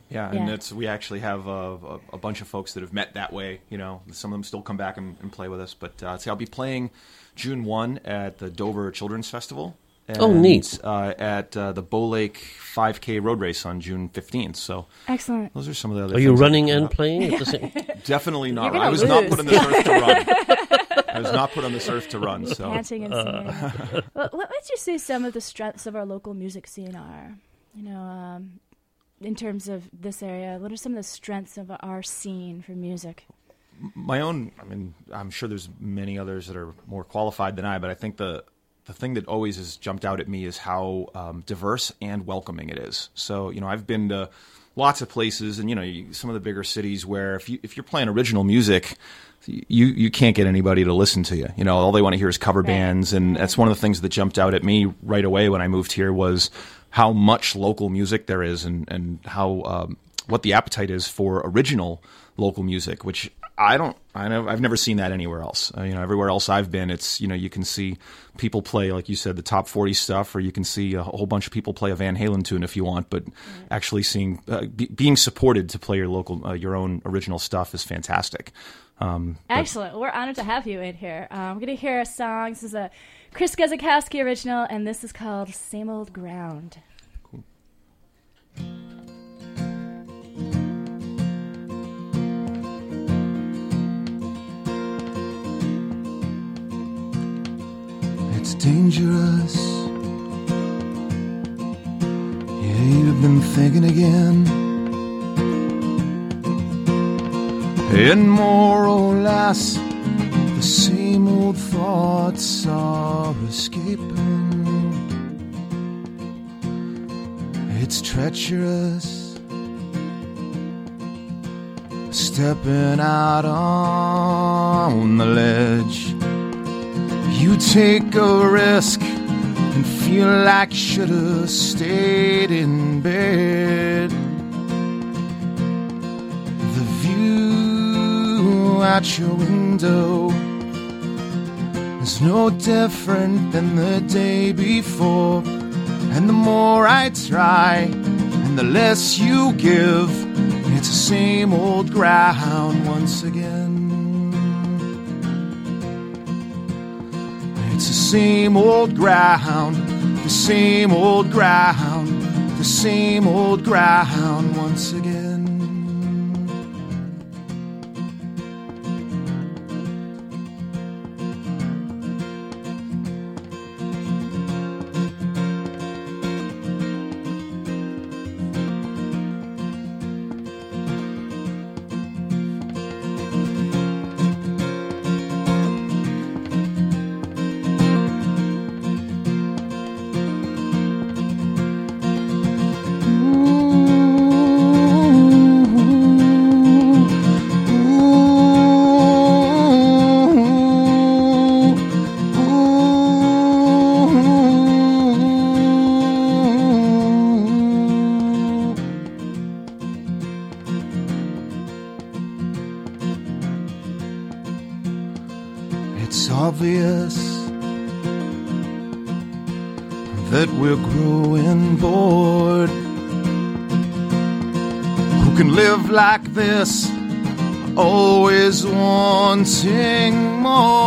Yeah, Yeah. and it's we actually have a, a, a bunch of folks that have met that way. You know, some of them still come back and, and play with us. But uh, see, I'll be playing June first at the Dover Children's Festival. And, Oh, neat. Uh, at uh, the Bow Lake five K road race on June fifteenth. So Excellent. those are some of the other Are things you that running come and up. playing at the same? Definitely not. You're gonna I was not lose. put on this earth to run. I was not put on this earth to run. So Panting and singing. Well, what would you say some of the strengths of our local music scene are? You know, um, in terms of this area, what are some of the strengths of our scene for music? my own, I mean, I'm sure there's many others that are more qualified than I, but I think the the thing that always has jumped out at me is how um, diverse and welcoming it is. So, you know, I've been to lots of places, and you know, you, some of the bigger cities where if you if you're playing original music, you you can't get anybody to listen to you. You know, all they want to hear is cover Right. bands, and that's one of the things that jumped out at me right away when I moved here was how much local music there is, and and how um, what the appetite is for original local music, which I don't, I know, I've never seen that anywhere else. Uh, you know, everywhere else I've been, it's, you know, you can see people play, like you said, the top forty stuff, or you can see a whole bunch of people play a Van Halen tune if you want, but actually seeing, uh, be, being supported to play your local, uh, your own original stuff is fantastic. Um, but- Excellent. Well, we're honored to have you in here. Um, we're going to hear a song. This is a Chris Guzikowski original, and this is called Same Old Ground. It's dangerous. Yeah, you've been thinking again. And more or less, the same old thoughts are escaping. It's treacherous, stepping out on the ledge. You take a risk and feel like you should have stayed in bed. The view out your window is no different than the day before. And the more I try and the less you give, it's the same old ground once again. It's the same old ground, the same old ground, the same old ground once again. It's obvious that we're growing bored. Who can live like this, always wanting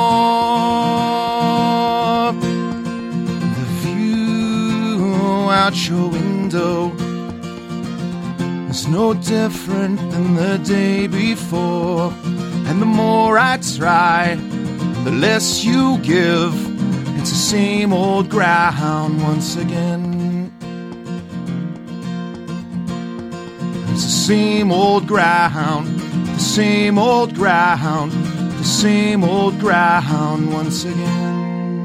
more? The view out your window is no different than the day before. And the more I try, the less you give, it's the same old ground once again. It's the same old ground, the same old ground, the same old ground once again.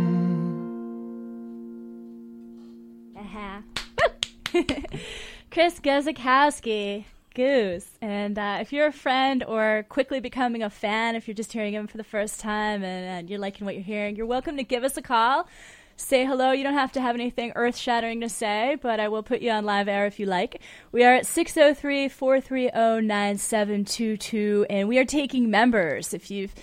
Uh-huh. Chris Guzikowski, Goose. And uh, if you're a friend or quickly becoming a fan, if you're just hearing him for the first time and, and you're liking what you're hearing, you're welcome to give us a call. Say hello. You don't have to have anything earth-shattering to say, but I will put you on live air if you like. We are at six oh three, four three oh, nine seven two two, and we are taking members. If you've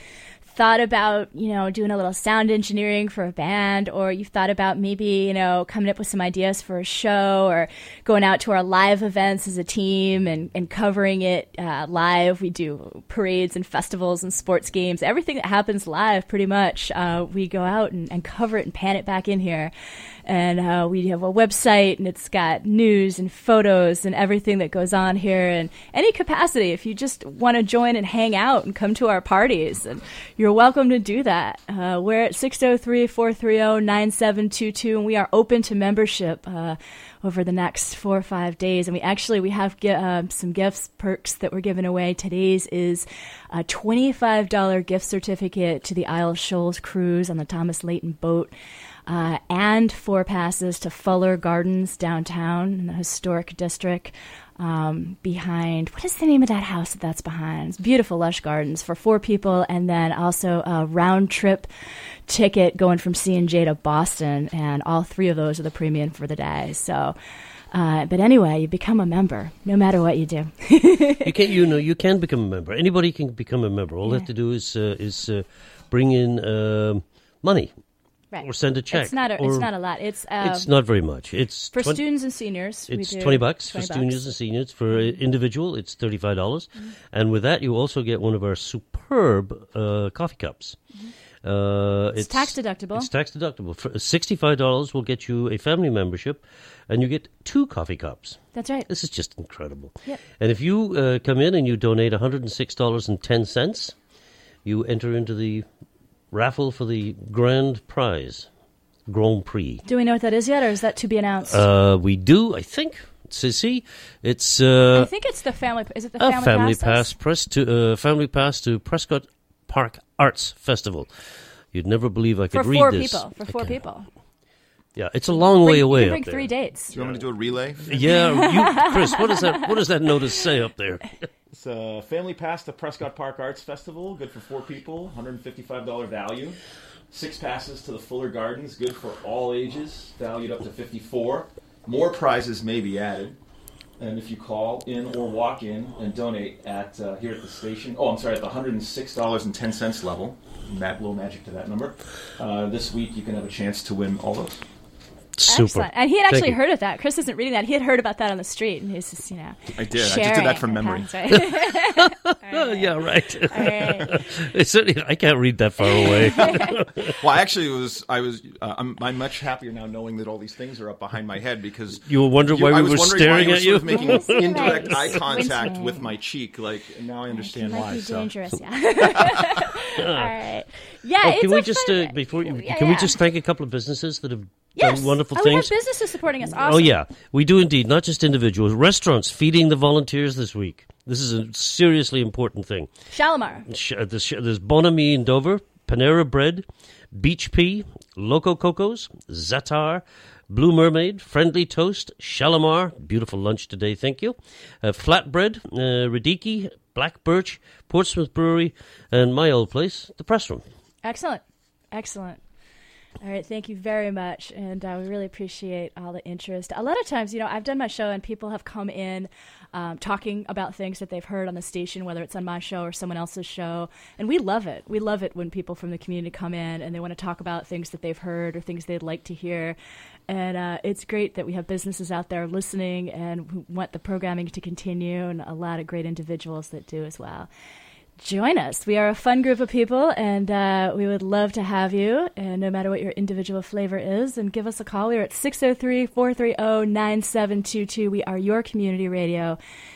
thought about, you know, doing a little sound engineering for a band, or you've thought about maybe, you know, coming up with some ideas for a show, or going out to our live events as a team and, and covering it uh, live. We do parades and festivals and sports games, everything that happens live pretty much. Uh, we go out and, and cover it and pan it back in here. And uh, we have a website, and it's got news and photos and everything that goes on here. And any capacity, if you just want to join and hang out and come to our parties, and you're welcome to do that. Uh, we're at six oh three, four three oh, nine seven two two, and we are open to membership uh, over the next four or five days. And we actually we have uh, some gifts, perks that we're giving away. Today's is a twenty-five dollars gift certificate to the Isle Shoals cruise on the Thomas Layton boat. Uh, and four passes to Fuller Gardens downtown in the historic district um, behind, what is the name of that house that that's behind? It's beautiful, lush gardens for four people, and then also a round trip ticket going from C and J to Boston, and all three of those are the premium for the day. So, uh, but anyway, you become a member no matter what you do. you can, you know, you can become a member. Anybody can become a member. All Yeah. they have to do is uh, is uh, bring in uh, money. Right. Or send a check. It's not a, or it's not a lot. It's, uh, it's not very much. It's for twen- students and seniors. we It's do twenty bucks for twenty bucks. students and seniors. For an individual, it's thirty-five dollars, Mm-hmm. and with that, you also get one of our superb uh, coffee cups. Mm-hmm. Uh, It's tax deductible. It's tax deductible. For sixty-five dollars will get you a family membership, and you get two coffee cups. That's right. This is just incredible. Yep. And if you uh, come in and you donate one hundred six dollars and ten cents, you enter into the raffle for the grand prize, Grand Prix. Do we know what that is yet, or is that to be announced? Uh, we do, I think. Sissy, it's uh, I think it's the family. Is it the a family, family pass? pass press to uh, family pass to Prescott Park Arts Festival. You'd never believe I could for read four this. people. For I four can- people. Yeah, it's a long Bring, way away you can up bring there. three dates. Do you want me to do a relay? Yeah, you, Chris. What does that? What does that notice say up there? It's a family pass to Prescott Park Arts Festival, good for four people, one hundred fifty-five dollars value. Six passes to the Fuller Gardens, good for all ages, valued up to fifty-four dollars. More prizes may be added. And if you call in or walk in and donate at uh, here at the station, oh, I'm sorry, at the one hundred six dollars and ten cents level, that little magic to that number, uh, this week you can have a chance to win all those. Super. Excellent. And he had Thank actually you. heard of that. Chris isn't reading that. He had heard about that on the street, and he's just, you know, I did. I just sharing did that from it. memory. That's right. Oh, yeah, right. All right. It's certainly, I can't read that far away. Well, actually, it was. I was. Uh, I'm, I'm much happier now knowing that all these things are up behind my head because You were wondering you- why I we was were wondering staring why at you. you? Were sort of Yes, making you're indirect right. eye contact Winston. with my cheek. Like now I understand It might why. be So. dangerous, yeah. All right. Yeah, Oh, it's can a we just fun- uh, before you, Yeah, can we yeah. just thank a couple of businesses that have yes. done wonderful oh, things? we have businesses supporting us. Awesome. Oh yeah, we do indeed. Not just individuals, restaurants feeding the volunteers this week. This is a seriously important thing. Shalimar. Sh- uh, There's, there's Bon Ami in Dover, Panera Bread, Beach Pea, Loco Cocos, Zatar, Blue Mermaid, Friendly Toast, Shalimar, beautiful lunch today, thank you. Uh, Flatbread, uh, Radiki, Black Birch, Portsmouth Brewery, and my old place, the Press Room. Excellent. Excellent. All right, thank you very much, and uh, we really appreciate all the interest. A lot of times, you know, I've done my show, and people have come in um, talking about things that they've heard on the station, whether it's on my show or someone else's show, and we love it. We love it when people from the community come in, and they want to talk about things that they've heard or things they'd like to hear, and uh, it's great that we have businesses out there listening and who want the programming to continue, and a lot of great individuals that do as well. Join us. We are a fun group of people, and uh, we would love to have you, and no matter what your individual flavor is, and give us a call. We are at six oh three, four three oh, nine seven two two. We are your community radio,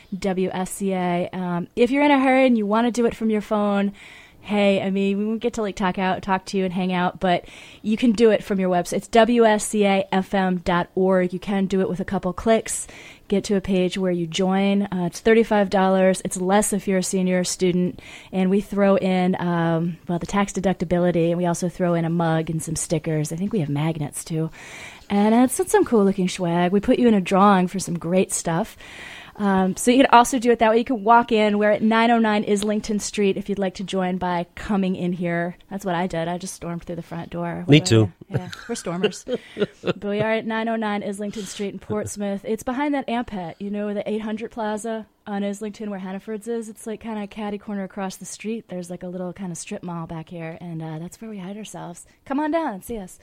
W S C A. Um, if you're in a hurry and you want to do it from your phone, hey, I mean, we won't get to like talk out, talk to you and hang out, but you can do it from your website. It's W S C A F M dot org. You can do it with a couple clicks. Get to a page where you join. Uh, it's thirty-five dollars. It's less if you're a senior or student. And we throw in, um, well, the tax deductibility, and we also throw in a mug and some stickers. I think we have magnets, too. And uh, it's, it's some cool-looking swag. We put you in a drawing for some great stuff. Um, so you can also do it that way. You can walk in. We're at nine oh nine Islington Street if you'd like to join by coming in here. That's what I did. I just stormed through the front door. Me We're, too. Yeah, we're stormers. But we are at nine oh nine Islington Street in Portsmouth. It's behind that Ampet, you know, the eight hundred Plaza on Islington where Hannaford's is. It's like kind of catty corner across the street. There's like a little kind of strip mall back here, and uh, that's where we hide ourselves. Come on down and see us.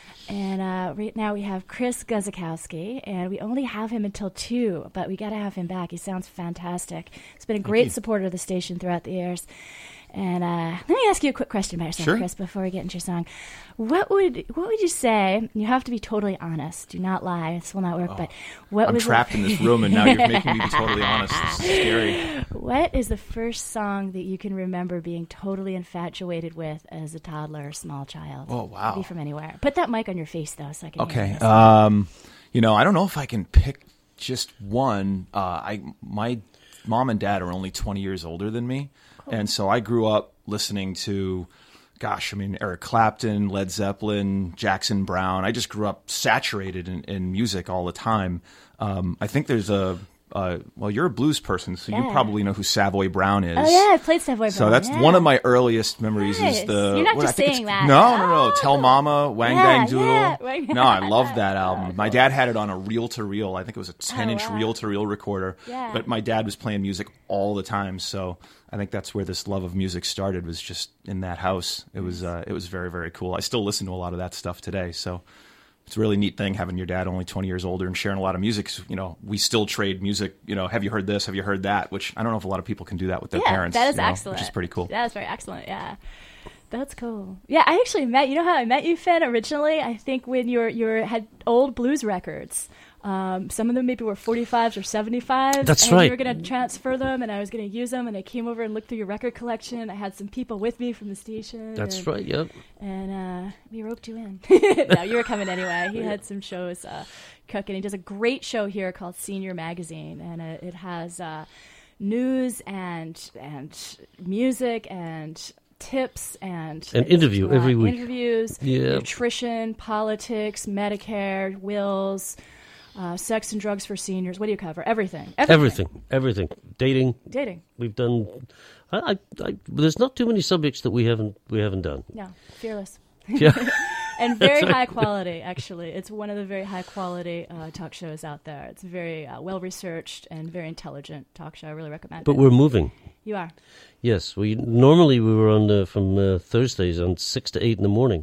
And uh, right now we have Chris Guzikowski, and we only have him until two, but we got to have him back. He sounds fantastic. He's been a great supporter of the station throughout the years. And uh, let me ask you a quick question about yourself, Sure. Chris, before we get into your song. What would what would you say? You have to be totally honest. Do not lie. This will not work. But what I'm was trapped the, in this room, and now you're making me be totally honest. This is scary. What is the first song that you can remember being totally infatuated with as a toddler or small child? Oh, wow. Could be from anywhere. Put that mic on your face, though, so I can hear Okay. this. Um, you know, I don't know if I can pick just one. Uh, I my mom and dad are only twenty years older than me, and so I grew up listening to, gosh, I mean, Eric Clapton, Led Zeppelin, Jackson Browne. I just grew up saturated in, in music all the time. Um, I think there's a Uh, well, you're a blues person, so Yeah. you probably know who Savoy Brown is. Oh, yeah, I've played Savoy Brown. So that's yeah. one of my earliest memories. Nice. Is the You're not what, just I think saying it's- that. No, no, no. Oh. Tell Mama, Wang Yeah, Bang Doodle. yeah. Wang- No, I love that album. My dad had it on a reel-to-reel. I think it was a ten-inch Oh, wow. reel-to-reel recorder. Yeah. But my dad was playing music all the time, so I think that's where this love of music started. Was just in that house. It was uh, it was very very cool. I still listen to a lot of that stuff today. So. It's a really neat thing having your dad only twenty years older and sharing a lot of music. 'Cause, you know, we still trade music. You know, have you heard this? Have you heard that? Which I don't know if a lot of people can do that with their yeah, parents. that is you know, excellent. Which is pretty cool. That is very excellent, yeah. That's cool. Yeah, I actually met, you know how I met you, Finn, originally? I think when you were, you were, had old blues records. Um, some of them maybe were forty-fives or seventy-fives. That's and right. you were going to transfer them, and I was going to use them, and I came over and looked through your record collection. I had some people with me from the station. That's and, right, yeah. And uh, we roped you in. No, you were coming anyway. He had some shows uh, cooking. He does a great show here called Senior Magazine, and it, it has uh, news and and music and tips and An interview uh, every week. Interviews, Yeah. nutrition, politics, Medicare, wills, uh, sex and drugs for seniors. What do you cover? Everything. Everything, everything. Dating. Dating. We've done. I, I, I, there's not too many subjects that we haven't we haven't done. No, fearless. Yeah. And very high quality, actually. It's one of the very high quality uh, talk shows out there. It's very uh, well researched and very intelligent talk show. I really recommend But it. we're moving. You are. Yes, we normally we were on uh, from uh, Thursdays on six to eight in the morning,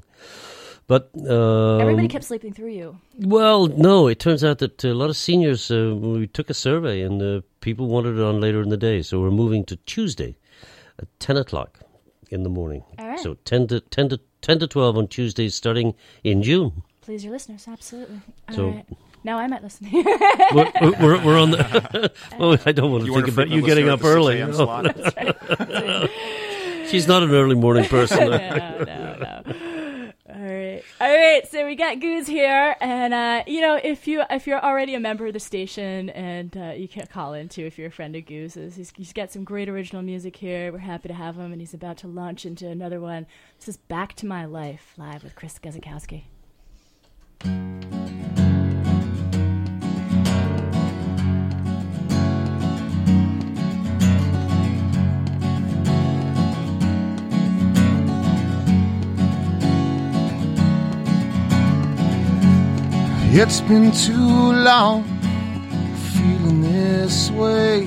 but um, Everybody kept sleeping through you. well, no, it turns out that a lot of seniors. Uh, we took a survey, and uh, people wanted it on later in the day, so we're moving to Tuesday at ten o'clock in the morning. All right. So ten to ten to ten to twelve on Tuesdays, starting in June. Please your listeners, absolutely. All So- right. Now I might listen. we're, we're, we're on the. Well, I don't want to You think weren't a about you frequent getting listener up at the early. six a.m. No. slot. She's not an early morning person. no, no, no. All right, all right. So we got Goose here, and uh, you know, if you if you're already a member of the station, and uh, you can call in too if you're a friend of Goose's. He's, he's got some great original music here. We're happy to have him, and he's about to launch into another one. This is "Back to My Life" live with Chris Guzikowski. It's been too long feeling this way,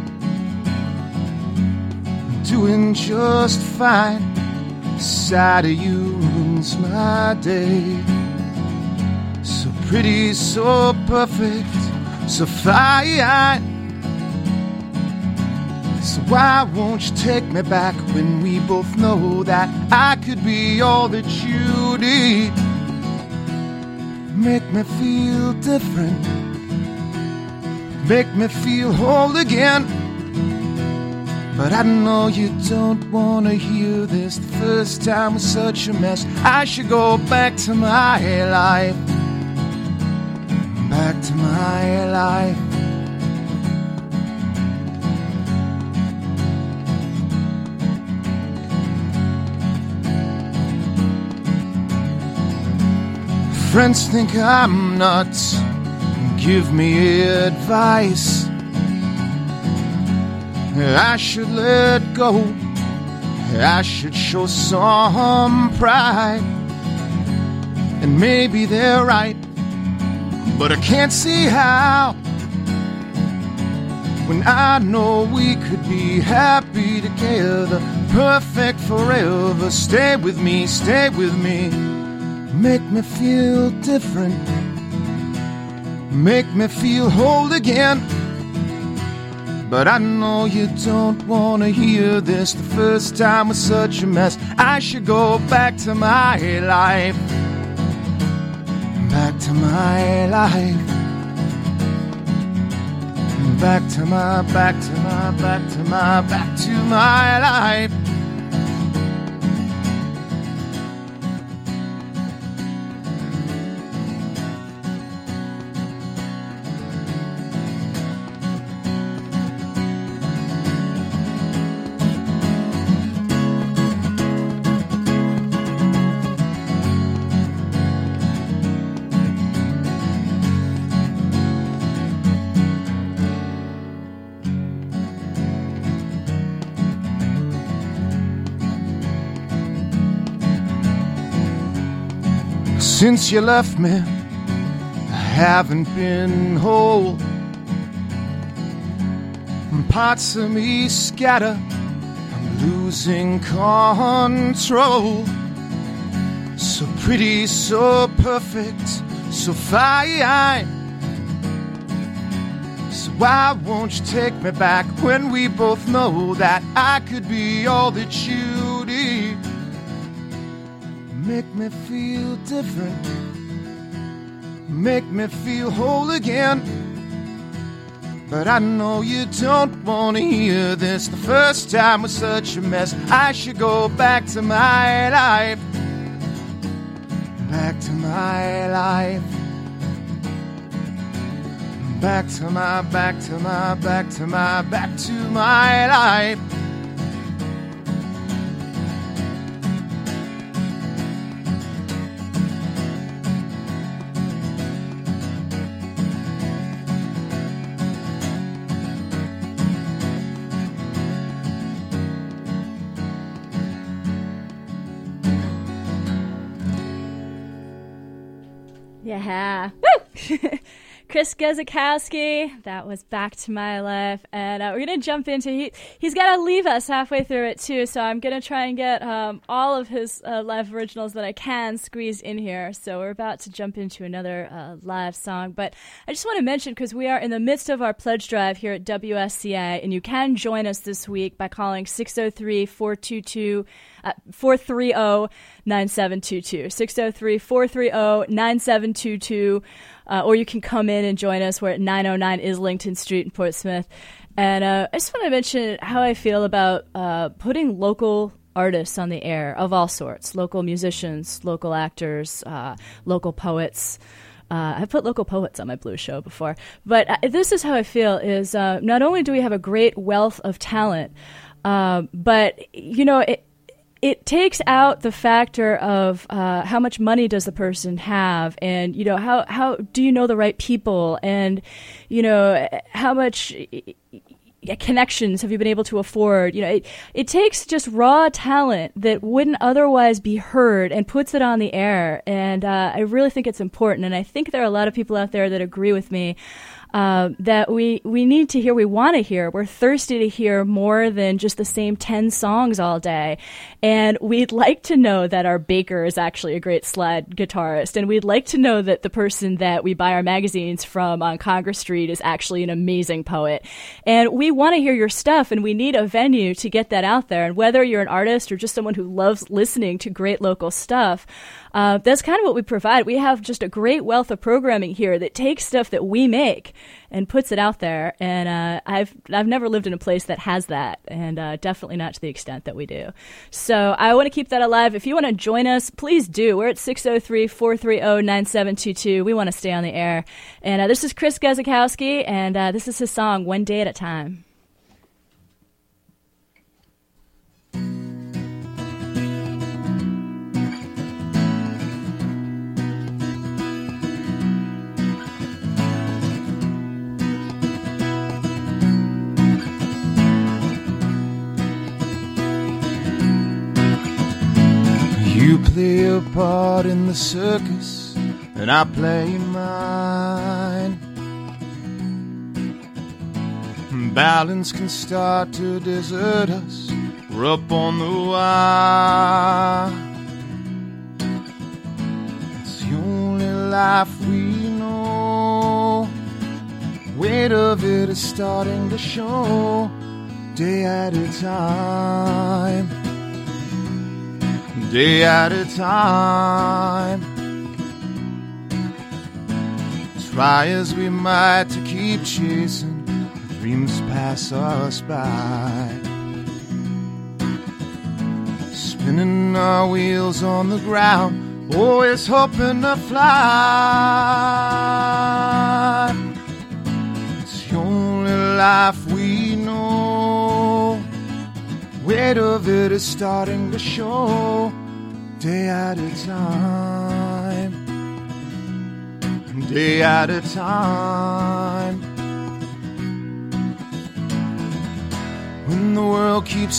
doing just fine. The sight of you ruins my day. So pretty, so perfect, so fine. So why won't you take me back when we both know that I could be all that you need? Make me feel different, make me feel whole again. But I know you don't want to hear this. The first time was such a mess. I should go back to my life, back to my life. Friends think I'm nuts and give me advice. I should let go. I should show some pride. And maybe they're right, but I can't see how. When I know we could be happy together, perfect forever. Stay with me, stay with me. Make me feel different. Make me feel whole again. But I know you don't want to hear this. The first time was such a mess. I should go back to my life. Back to my life. Back to my, back to my, back to my, back to my life. Since you left me, I haven't been whole. Parts of me scatter, I'm losing control. So pretty, so perfect, so fine. So why won't you take me back when we both know that I could be all that you need? Make me feel different. Make me feel whole again. But I know you don't want to hear this. The first time was such a mess. I should go back to my life. Back to my life. Back to my, back to my, back to my, back to my life. Yeah. Woo! Chris Guzikowski, that was Back to My Life. And uh, we're going to jump into, he, he's got to leave us halfway through it too, so I'm going to try and get um, all of his uh, live originals that I can squeezed in here. So we're about to jump into another uh, live song. But I just want to mention, because we are in the midst of our pledge drive here at W S C A, and you can join us this week by calling six oh three, four two two, four three zero, nine seven two two, six oh three, four three zero, nine seven two two. Uh, or you can come in and join us. We're at nine oh nine Islington Street in Portsmouth. And uh, I just want to mention how I feel about uh, putting local artists on the air of all sorts, local musicians, local actors, uh, local poets. Uh, I've put local poets on my blues show before. But uh, this is how I feel, is uh, not only do we have a great wealth of talent, uh, but, you know, it, it takes out the factor of uh, how much money does the person have, and, you know, how, how do you know the right people, and, you know, how much connections have you been able to afford? You know, it, it takes just raw talent that wouldn't otherwise be heard and puts it on the air. And uh, I really think it's important. And I think there are a lot of people out there that agree with me. Uh, that we, we need to hear, we want to hear. We're thirsty to hear more than just the same ten songs all day. And we'd like to know that our baker is actually a great slide guitarist. And we'd like to know that the person that we buy our magazines from on Congress Street is actually an amazing poet. And we want to hear your stuff, and we need a venue to get that out there. And whether you're an artist or just someone who loves listening to great local stuff, uh, that's kind of what we provide. We have just a great wealth of programming here that takes stuff that we make and puts it out there. And uh, I've I've never lived in a place that has that, and uh, definitely not to the extent that we do. So I want to keep that alive. If you want to join us, please do. We're at six oh three, four three zero, nine seven two two. We want to stay on the air. And uh, this is Chris Guzikowski, and uh, this is his song, One Day at a Time. You play a part in the circus, and I play mine. Balance can start to desert us. We're up on the wire. It's the only life we know. Weight of it is starting to show. Day at a time. Day at a time. Try as we might to keep chasing, dreams pass us by. Spinning our wheels on the ground, always hoping to fly. It's the only life we know. Weight of it is starting to show. Day at a time. Day at a time. When the world keeps